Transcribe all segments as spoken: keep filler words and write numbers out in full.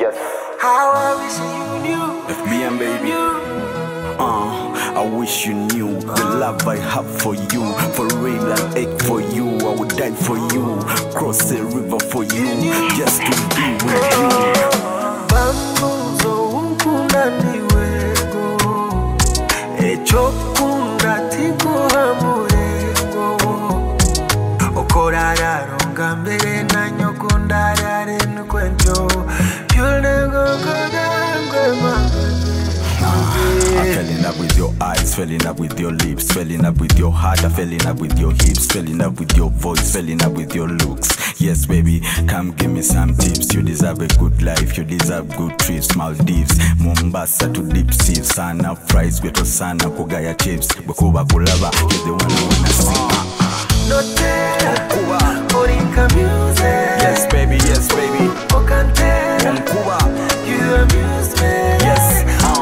Yes. How I wish you knew. F B M baby. Uh, I wish you knew the love I have for you. For real, I'll ache for you. I would die for you. Cross the river for you, just to be with you. Bambuzo unkunda niwego, echokunda tiko hamurego. Okorara ronga mbere na nyokunda rare nukwenjo. You'll never go down, grandma. I fell in love with your eyes, fell in love with your lips, fell in love with your heart, I fell in love with your hips, fell in love with your voice, fell in love with your looks. Yes, baby, come give me some tips. You deserve a good life, you deserve good trips. Maldives, Mombasa to deep sea. Sana fries, gweto sana kugaya chips. Bekuba kulava, you're the one I wanna see. No tell, Orinka music. Yes, baby, yes, baby. Okante, Kuba, you amuse me. yes.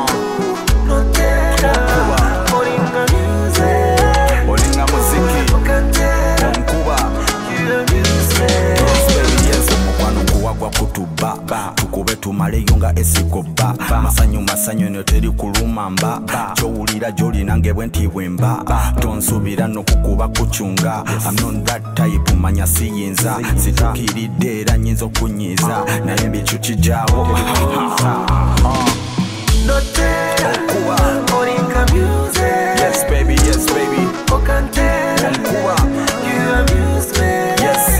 Tukube tumale yunga esiko ba masanyu masanyu noteri kuluma mba chowulira joli nange bwenti bwemba tonsubira no kukuba kuchunga I'm not that type manya siyinza situkiride era nyinzo kunyiza na embichu kijawo Note Orinka music. Yes baby, yes baby. Okante, Kuba, you amuse me. yes.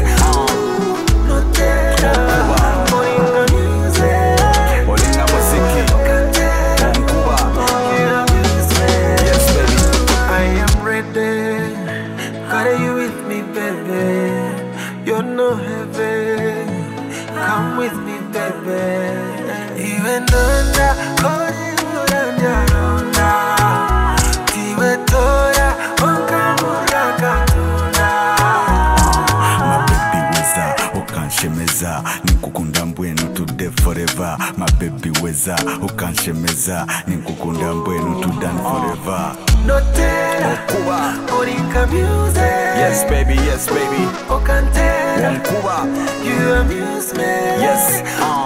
You're no heaven, come with me, baby. Even under, holding you down, down, Tiwe tora, onkamura katuna. My baby weza, okanshemeza, nikukunda mbwenu today forever. My baby weza, okanshemeza, nikukunda mbwenu to done forever. No tell, Kuba, Orinka music. yes baby, yes baby. Okante, Kuba, you amuse me. yes. Uh.